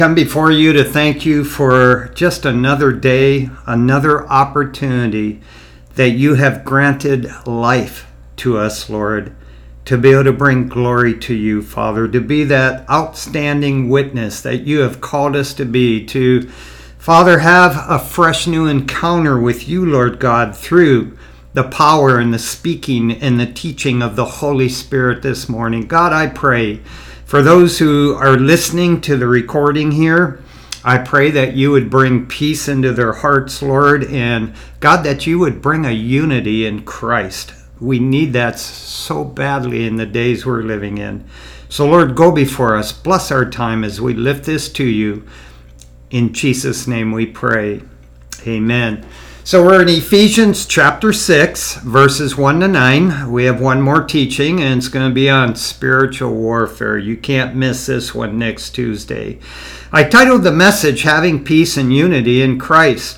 Come before you to thank you for just another day, another opportunity that you have granted life to us, Lord, to be able to bring glory to you, Father, to be that outstanding witness that you have called us to be, to, Father, have a fresh new encounter with you, Lord God, through the power and the speaking and the teaching of the Holy Spirit this morning. God, I pray for those who are listening to the recording here, I pray that you would bring peace into their hearts, Lord, and God, that you would bring a unity in Christ. We need that so badly in the days we're living in. So, Lord, go before us. Bless our time as we lift this to you. In Jesus' name we pray. Amen. So we're in Ephesians chapter 6, verses 1 to 9. We have one more teaching, and it's going to be on spiritual warfare. You can't miss this one next Tuesday. I titled the message, Having Peace and Unity in Christ.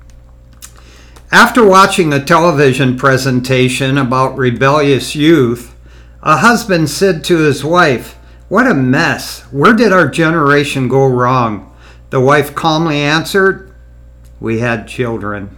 After watching a television presentation about rebellious youth, a husband said to his wife, "What a mess. Where did our generation go wrong?" The wife calmly answered, "We had children."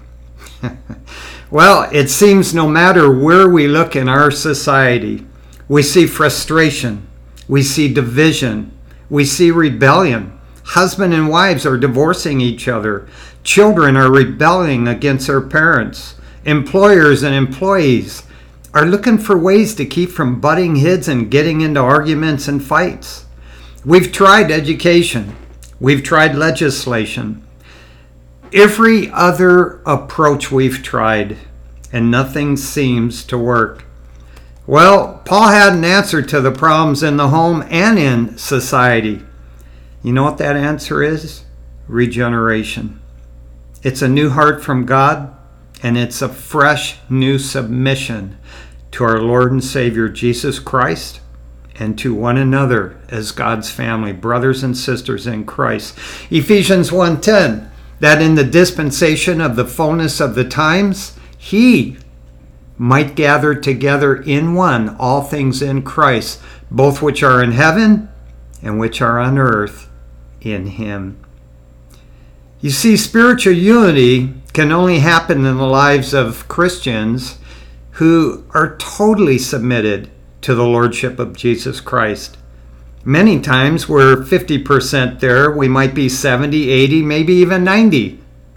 Well, it seems no matter where we look in our society, we see frustration, we see division, we see rebellion. Husband and wives are divorcing each other. Children are rebelling against their parents. Employers and employees are looking for ways to keep from butting heads and getting into arguments and fights. We've tried education. We've tried legislation. Every other approach we've tried, and nothing seems to work. Well, Paul had an answer to the problems in the home and in society. You know what that answer is? Regeneration. It's a new heart from God, and it's a fresh new submission to our Lord and Savior Jesus Christ and to one another as God's family, brothers and sisters in Christ. Ephesians 1:10. That in the dispensation of the fullness of the times, he might gather together in one all things in Christ, both which are in heaven and which are on earth in him. You see, spiritual unity can only happen in the lives of Christians who are totally submitted to the Lordship of Jesus Christ. Many times we're 50% there. We might be 70, 80, maybe even 90.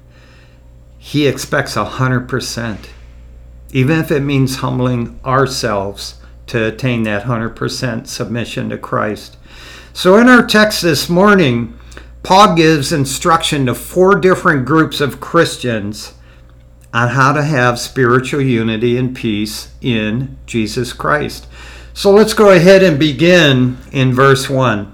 He expects 100%, even if it means humbling ourselves to attain that 100% submission to Christ. So in our text this morning, Paul gives instruction to 4 different groups of Christians on how to have spiritual unity and peace in Jesus Christ. So let's go ahead and begin in verse 1.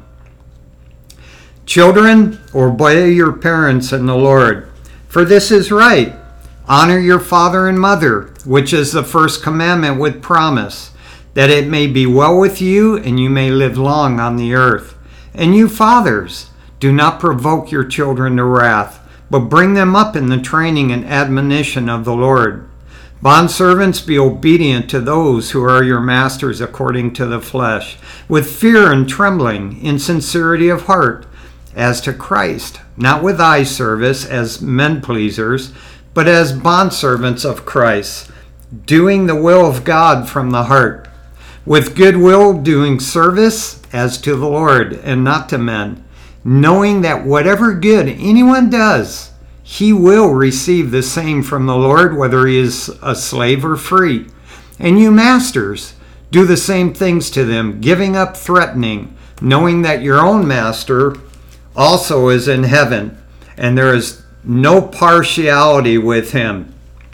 Children, obey your parents in the Lord, for this is right. Honor your father and mother, which is the first commandment with promise, that it may be well with you and you may live long on the earth. And you fathers, do not provoke your children to wrath, but bring them up in the training and admonition of the Lord. Bondservants, be obedient to those who are your masters according to the flesh, with fear and trembling, in sincerity of heart, as to Christ, not with eye service as men pleasers, but as bondservants of Christ, doing the will of God from the heart, with good will doing service as to the Lord and not to men, knowing that whatever good anyone does, he will receive the same from the Lord, whether he is a slave or free. And you masters, do the same things to them, giving up threatening, knowing that your own master also is in heaven, and there is no partiality with him.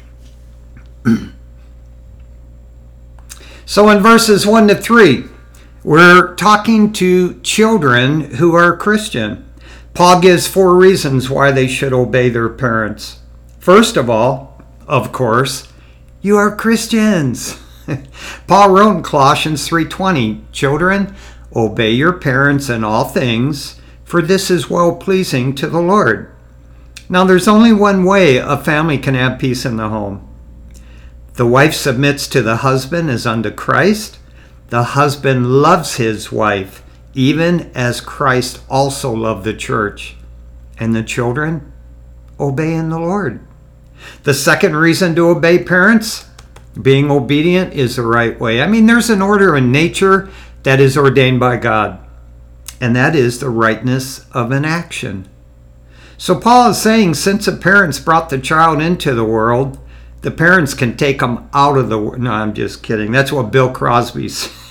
So in verses 1 to 3, we're talking to children who are Christian. Paul gives 4 reasons why they should obey their parents. First of all, of course, you are Christians. Paul wrote in Colossians 3:20, "Children, obey your parents in all things, for this is well-pleasing to the Lord." Now, there's only one way a family can have peace in the home. The wife submits to the husband as unto Christ. The husband loves his wife even as Christ also loved the church. And the children, obey in the Lord. The second reason to obey parents, being obedient is the right way. I mean, there's an order in nature that is ordained by God, and that is the rightness of an action. So Paul is saying, since the parents brought the child into the world, the parents can take them out of the world. No, I'm just kidding. That's what Bill Cosby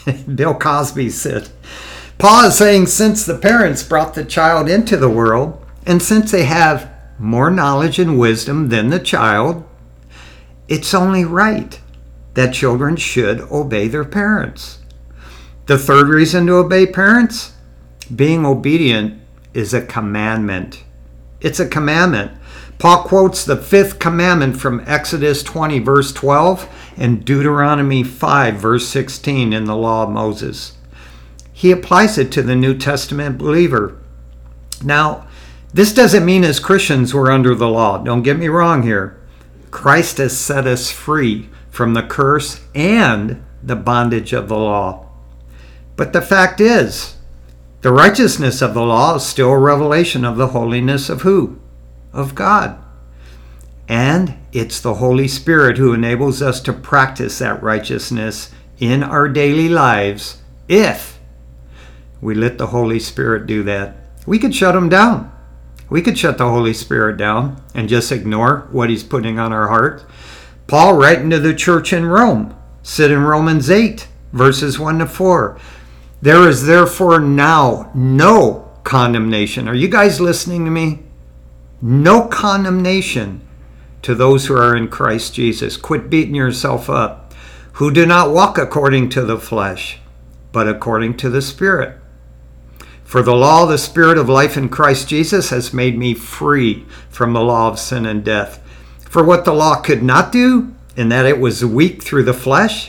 said. Paul is saying, since the parents brought the child into the world, and since they have more knowledge and wisdom than the child, it's only right that children should obey their parents. The third reason to obey parents, being obedient, is a commandment. It's a commandment. Paul quotes the fifth commandment from Exodus 20, verse 12, and Deuteronomy 5, verse 16 in the law of Moses. He applies it to the New Testament believer. Now, this doesn't mean as Christians we're under the law. Don't get me wrong here. Christ has set us free from the curse and the bondage of the law. But the fact is, the righteousness of the law is still a revelation of the holiness of who? Of God. And it's the Holy Spirit who enables us to practice that righteousness in our daily lives if we let the Holy Spirit do that. We could shut him down. We could shut the Holy Spirit down and just ignore what he's putting on our heart. Paul, writing to the church in Rome, said in Romans 8, verses 1 to 4, there is therefore now no condemnation. Are you guys listening to me? No condemnation to those who are in Christ Jesus. Quit beating yourself up. Who do not walk according to the flesh, but according to the Spirit. For the law of the Spirit of life in Christ Jesus has made me free from the law of sin and death. For what the law could not do, in that it was weak through the flesh,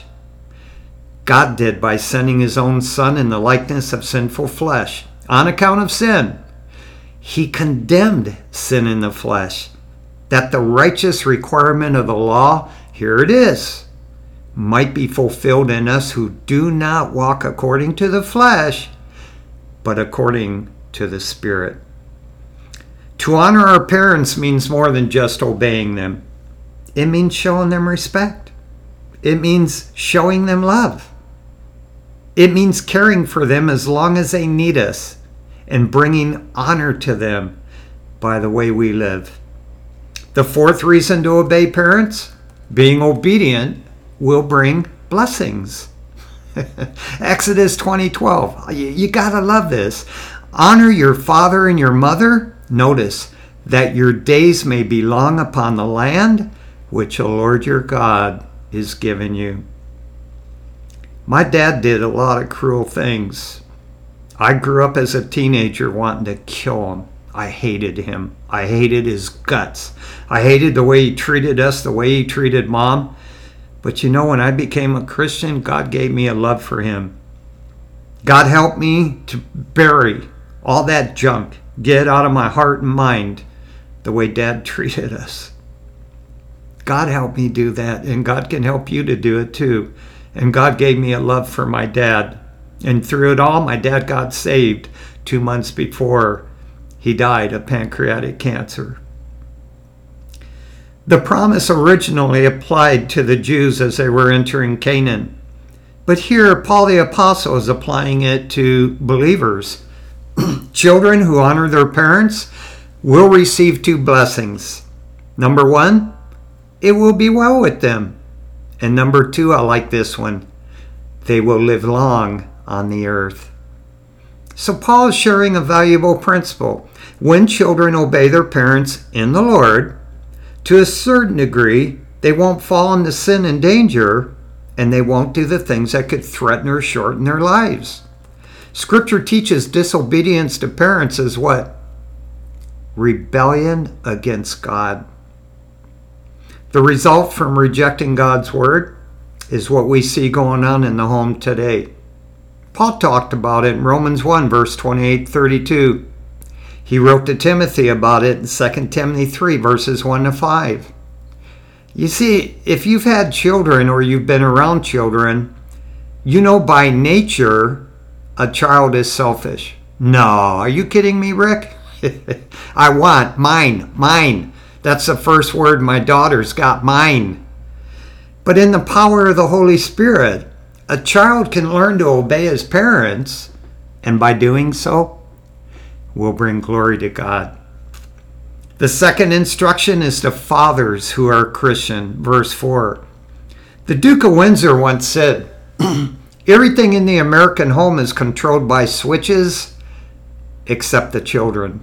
God did by sending his own Son in the likeness of sinful flesh. On account of sin, he condemned sin in the flesh, that the righteous requirement of the law, here it is, might be fulfilled in us who do not walk according to the flesh, but according to the Spirit. To honor our parents means more than just obeying them. It means showing them respect. It means showing them love. It means caring for them as long as they need us and bringing honor to them by the way we live. The fourth reason to obey parents, being obedient, will bring blessings. Exodus 20:12. You gotta love this. Honor your father and your mother. Notice that your days may be long upon the land which the Lord your God is giving you. My dad did a lot of cruel things. I grew up as a teenager wanting to kill him. I hated him. I hated his guts. I hated the way he treated us, the way he treated Mom. But you know, when I became a Christian, God gave me a love for him. God helped me to bury all that junk, get it out of my heart and mind, the way Dad treated us. God helped me do that, and God can help you to do it too. And God gave me a love for my dad. And through it all, my dad got saved 2 months before he died of pancreatic cancer. The promise originally applied to the Jews as they were entering Canaan. But here, Paul the Apostle is applying it to believers. Children who honor their parents will receive 2 blessings. Number 1, it will be well with them. And number 2, I like this one, they will live long on the earth. So Paul is sharing a valuable principle. When children obey their parents in the Lord, to a certain degree, they won't fall into sin and danger, and they won't do the things that could threaten or shorten their lives. Scripture teaches disobedience to parents is what? Rebellion against God. The result from rejecting God's word is what we see going on in the home today. Paul talked about it in Romans 1, verse 28-32. He wrote to Timothy about it in 2 Timothy 3, verses 1 to 5. You see, if you've had children or you've been around children, you know by nature a child is selfish. No, are you kidding me, Rick? I want mine. That's the first word my daughter's got, mine. But in the power of the Holy Spirit, a child can learn to obey his parents, and by doing so, will bring glory to God. The second instruction is to fathers who are Christian. Verse 4. The Duke of Windsor once said, everything in the American home is controlled by switches except the children.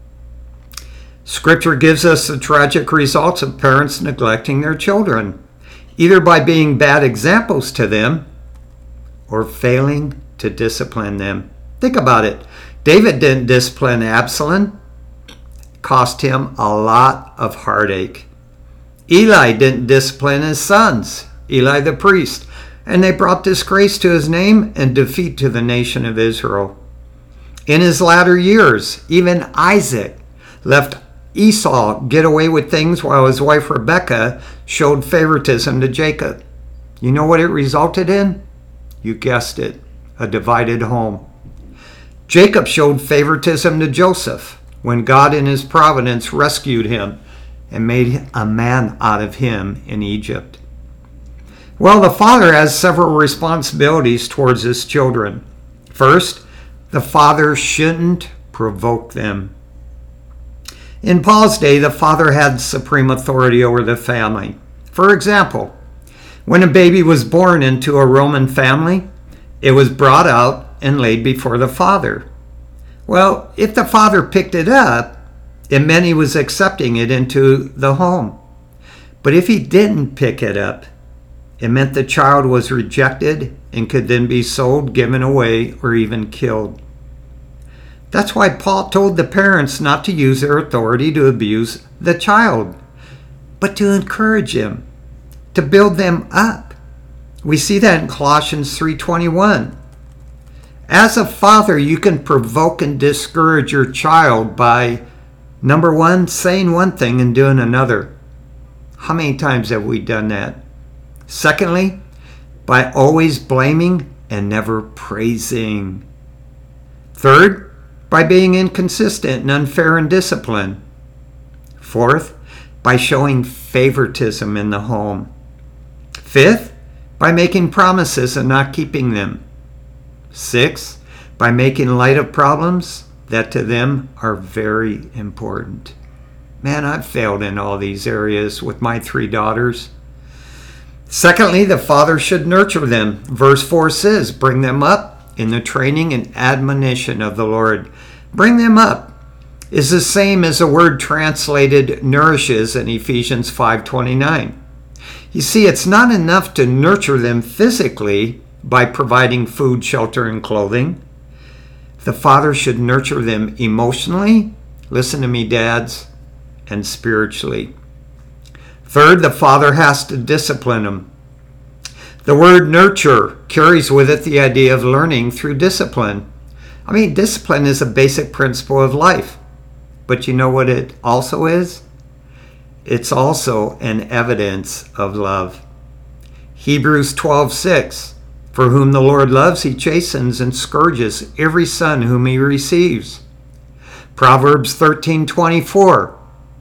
Scripture gives us the tragic results of parents neglecting their children, either by being bad examples to them or failing to discipline them. Think about it. David didn't discipline Absalom. Cost him a lot of heartache. Eli didn't discipline his sons, Eli the priest, and they brought disgrace to his name and defeat to the nation of Israel. In his latter years, even Isaac left Esau get away with things while his wife Rebekah showed favoritism to Jacob. You know what it resulted in? You guessed it, a divided home. Jacob showed favoritism to Joseph when God in his providence rescued him and made a man out of him in Egypt. Well, the father has several responsibilities towards his children. First, the father shouldn't provoke them. In Paul's day, the father had supreme authority over the family. For example, when a baby was born into a Roman family, it was brought out and laid before the father. Well, if the father picked it up, it meant he was accepting it into the home. But if he didn't pick it up, it meant the child was rejected and could then be sold, given away, or even killed. That's why Paul told the parents not to use their authority to abuse the child, but to encourage him, to build them up. We see that in Colossians 3:21. As a father, you can provoke and discourage your child by, number one, saying one thing and doing another. How many times have we done that? Secondly, by always blaming and never praising. Third, by being inconsistent and unfair in discipline. Fourth, by showing favoritism in the home. Fifth, by making promises and not keeping them. Sixth, by making light of problems that to them are very important. Man, I've failed in all these areas with my 3 daughters. Secondly, the father should nurture them. Verse 4 says, bring them up in the training and admonition of the Lord. Bring them up is the same as the word translated nourishes in Ephesians 5:29. You see, it's not enough to nurture them physically by providing food, shelter, and clothing. The father should nurture them emotionally, listen to me, dads, and spiritually. Third, the father has to discipline them. The word nurture carries with it the idea of learning through discipline. I mean, discipline is a basic principle of life. But you know what it also is? It's also an evidence of love. Hebrews 12:6. For whom the Lord loves, he chastens and scourges every son whom he receives. Proverbs 13:24.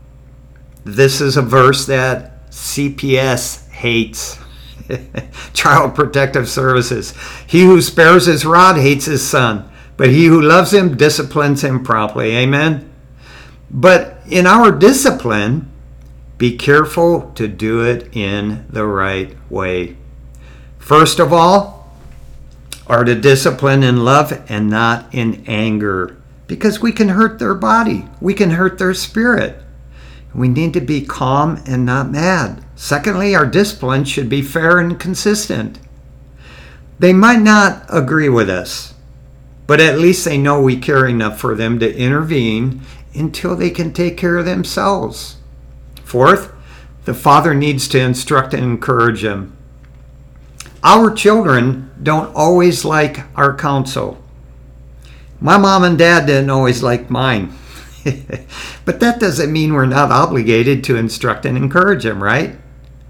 This is a verse that CPS hates. Child Protective Services. He who spares his rod hates his son, but he who loves him disciplines him promptly. Amen? But in our discipline, be careful to do it in the right way. First of all, are to discipline in love and not in anger, because we can hurt their body. We can hurt their spirit. We need to be calm and not mad. Secondly, our discipline should be fair and consistent. They might not agree with us, but at least they know we care enough for them to intervene until they can take care of themselves. Fourth, the father needs to instruct and encourage them. Our children don't always like our counsel. My mom and dad didn't always like mine. But that doesn't mean we're not obligated to instruct and encourage them, right?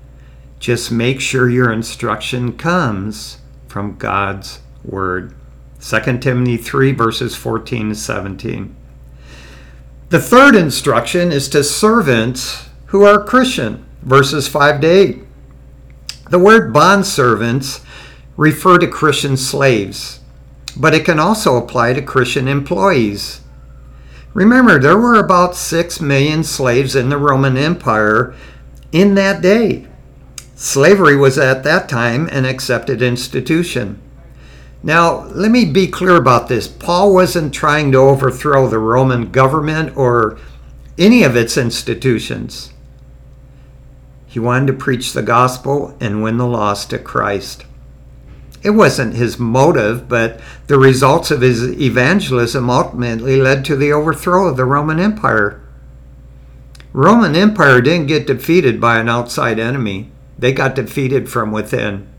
Just make sure your instruction comes from God's word. 2 Timothy 3, verses 14 to 17. The third instruction is to servants who are Christian, verses 5 to 8. The word bondservants refer to Christian slaves, but it can also apply to Christian employees. Remember, there were about 6 million slaves in the Roman Empire in that day. Slavery was at that time an accepted institution. Now, let me be clear about this. Paul wasn't trying to overthrow the Roman government or any of its institutions. He wanted to preach the gospel and win the lost to Christ. It wasn't his motive, but the results of his evangelism ultimately led to the overthrow of the Roman Empire. Roman Empire didn't get defeated by an outside enemy. They got defeated from within.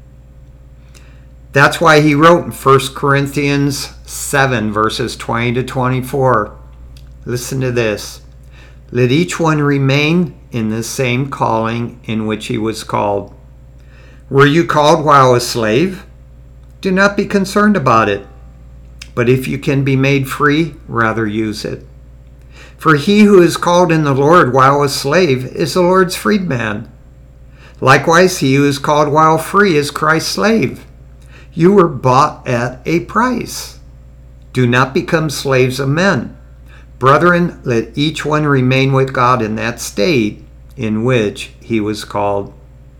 That's why he wrote in 1 Corinthians 7, verses 20 to 24. Listen to this. Let each one remain in the same calling in which he was called. Were you called while a slave? Do not be concerned about it. But if you can be made free, rather use it. For he who is called in the Lord while a slave is the Lord's freedman. Likewise, he who is called while free is Christ's slave. You were bought at a price. Do not become slaves of men. Brethren, let each one remain with God in that state in which he was called.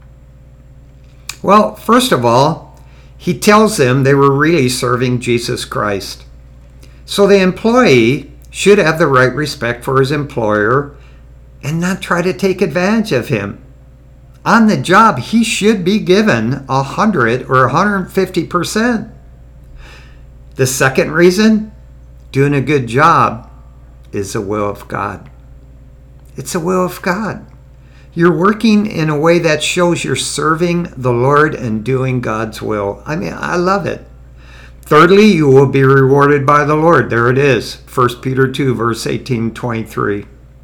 Well, first of all, he tells them they were really serving Jesus Christ. So the employee should have the right respect for his employer and not try to take advantage of him. On the job, he should be given 100 or 150%. The second reason, doing a good job, is the will of God. It's the will of God. You're working in a way that shows you're serving the Lord and doing God's will. I mean, I love it. Thirdly, you will be rewarded by the Lord. There it is, 1 Peter 2, verse 18-23.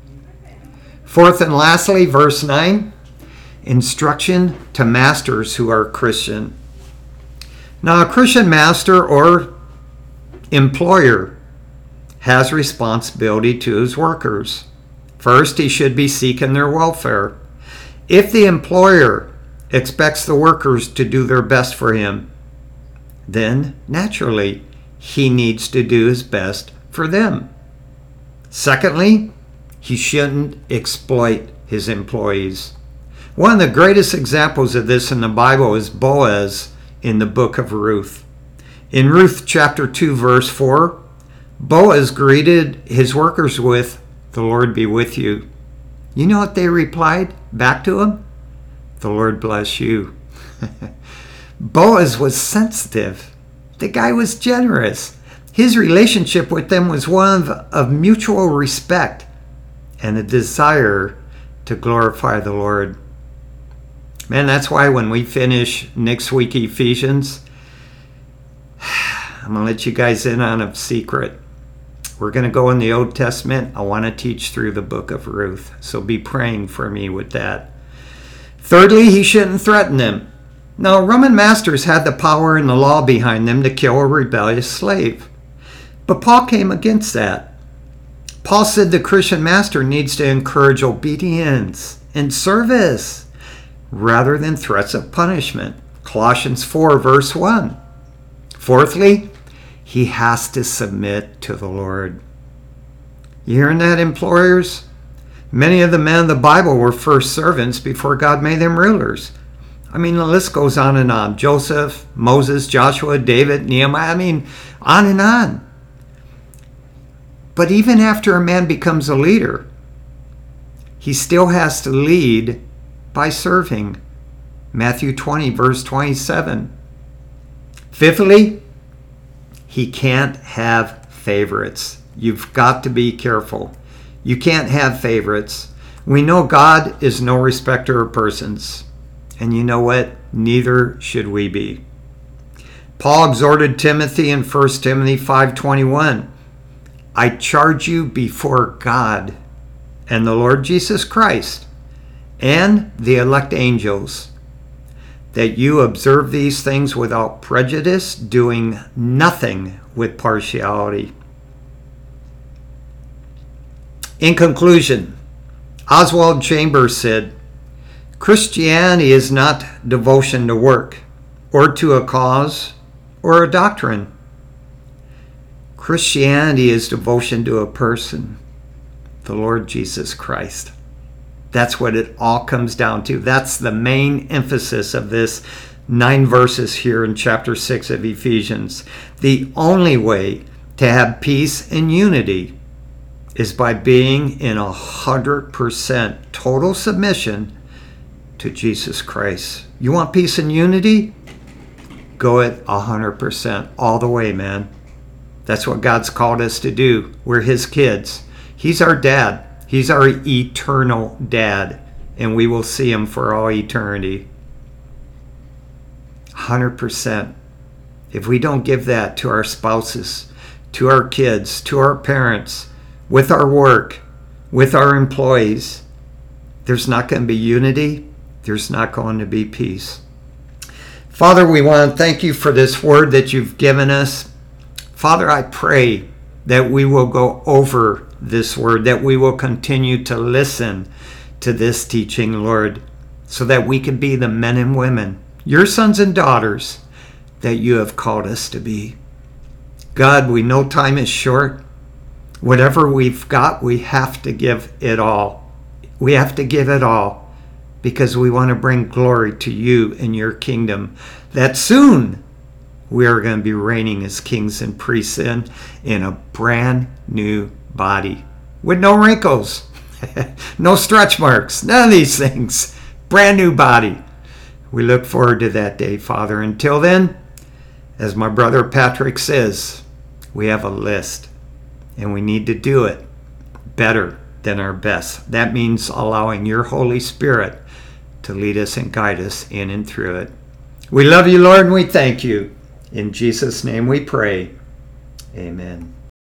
Fourth and lastly, verse 9, instruction to masters who are Christian. Now, a Christian master or employer has responsibility to his workers. First, he should be seeking their welfare. If the employer expects the workers to do their best for him, then naturally he needs to do his best for them. Secondly, he shouldn't exploit his employees. One of the greatest examples of this in the Bible is Boaz in the book of Ruth. In Ruth chapter 2, verse 4, Boaz greeted his workers with, "The Lord be with you." You know what they replied back to him? "The Lord bless you." Boaz was sensitive. The guy was generous. His relationship with them was one of mutual respect and a desire to glorify the Lord. Man, that's why when we finish next week Ephesians, I'm going to let you guys in on a secret. We're going to go in the Old Testament. I want to teach through the book of Ruth, so be praying for me with that. Thirdly, he shouldn't threaten them. Now, Roman masters had the power and the law behind them to kill a rebellious slave. But Paul came against that. Paul said the Christian master needs to encourage obedience and service rather than threats of punishment. Colossians 4, verse 1. Fourthly, he has to submit to the Lord. You hearing that, employers? Many of the men of the Bible were first servants before God made them rulers. I mean, the list goes on and on. Joseph, Moses, Joshua, David, Nehemiah, I mean, on and on. But even after a man becomes a leader, he still has to lead by serving. Matthew 20, verse 27. Fifthly, he can't have favorites. You've got to be careful. You can't have favorites. We know God is no respecter of persons. And you know what? Neither should we be. Paul exhorted Timothy in 1 Timothy 5:21. I charge you before God and the Lord Jesus Christ and the elect angels, that you observe these things without prejudice, doing nothing with partiality. In conclusion, Oswald Chambers said, Christianity is not devotion to work or to a cause or a doctrine. Christianity is devotion to a person, the Lord Jesus Christ. That's what it all comes down to. That's the main emphasis of this 9 verses here in chapter 6 of Ephesians. The only way to have peace and unity is by being in 100% total submission to Jesus Christ. You want peace and unity? Go at 100% all the way, man. That's what God's called us to do. We're His kids. He's our dad. He's our eternal dad, and we will see Him for all eternity. 100%. If we don't give that to our spouses, to our kids, to our parents, with our work, with our employees, there's not going to be unity. There's not going to be peace. Father, we want to thank you for this word that you've given us. Father, I pray that we will go over this word, that we will continue to listen to this teaching, Lord, so that we can be the men and women, your sons and daughters, that you have called us to be. God, we know time is short. Whatever we've got, we have to give it all. We have to give it all because we want to bring glory to you and your kingdom, that soon we are going to be reigning as kings and priests in a brand new body with no wrinkles, no stretch marks, none of these things. Brand new body. We look forward to that day, Father. Until then, as my brother Patrick says, we have a list. And we need to do it better than our best. That means allowing your Holy Spirit to lead us and guide us in and through it. We love you, Lord, and we thank you. In Jesus' name we pray. Amen.